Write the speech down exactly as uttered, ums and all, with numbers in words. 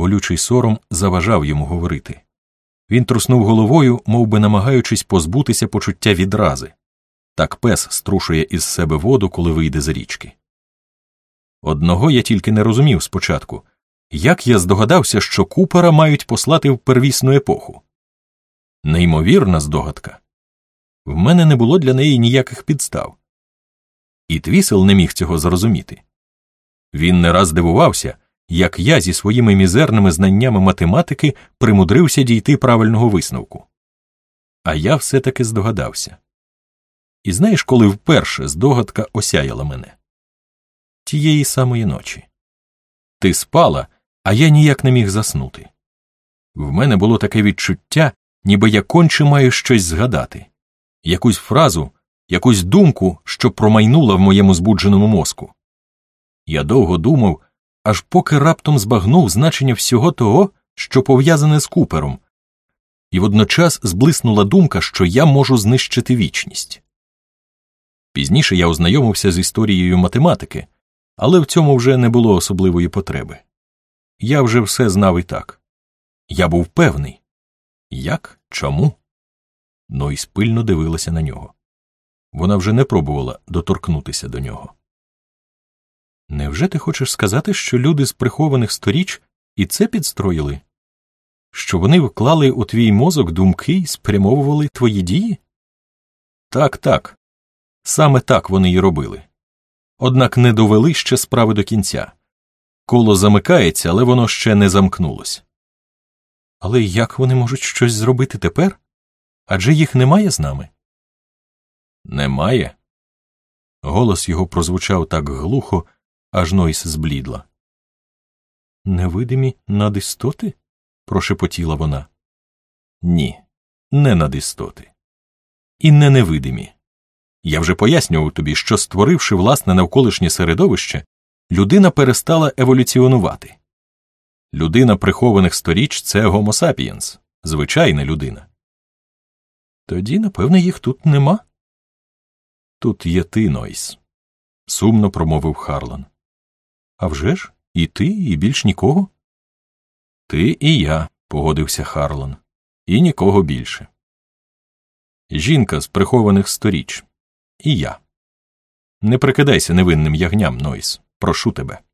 Болючий сором заважав йому говорити. Він труснув головою, мов би намагаючись позбутися почуття відрази. Так пес струшує із себе воду, коли вийде з річки. Одного я тільки не розумів спочатку. Як я здогадався, що Купера мають послати в первісну епоху? Неймовірна здогадка. В мене не було для неї ніяких підстав. І Твісел не міг цього зрозуміти. Він не раз дивувався, як я зі своїми мізерними знаннями математики примудрився дійти правильного висновку. А я все-таки здогадався. І знаєш, коли вперше здогадка осяяла мене? Тієї самої ночі. Ти спала, а я ніяк не міг заснути. В мене було таке відчуття, ніби я конче маю щось згадати. Якусь фразу, якусь думку, що промайнула в моєму збудженому мозку. Я довго думав, аж поки раптом збагнув значення всього того, що пов'язане з Купером, і водночас зблиснула думка, що я можу знищити вічність. Пізніше я ознайомився з історією математики, але в цьому вже не було особливої потреби. Я вже все знав і так. Я був певний. Як? Чому? Нойс пильно дивилася на нього. Вона вже не пробувала доторкнутися до нього. Невже ти хочеш сказати, що люди з прихованих сторіч і це підстроїли? Що вони вклали у твій мозок думки і спрямовували твої дії? Так, так. Саме так вони й робили. Однак не довели ще справи до кінця. Коло замикається, але воно ще не замкнулось. Але як вони можуть щось зробити тепер? Адже їх немає з нами. Немає? Голос його прозвучав так глухо, аж Нойс зблідла. Невидимі надістоти? Прошепотіла вона. Ні, не надістоти. І не невидимі. Я вже пояснював тобі, що, створивши власне навколишнє середовище, людина перестала еволюціонувати. Людина прихованих сторіч – це Homo sapiens, звичайна людина. Тоді, напевне, їх тут нема. Тут є ти, Нойс, сумно промовив Харлан. А вже ж, і ти, і більш нікого? Ти і я, погодився Харлан, і нікого більше. Жінка з прихованих сторіч. І я. Не прикидайся невинним ягням, Нойс, прошу тебе.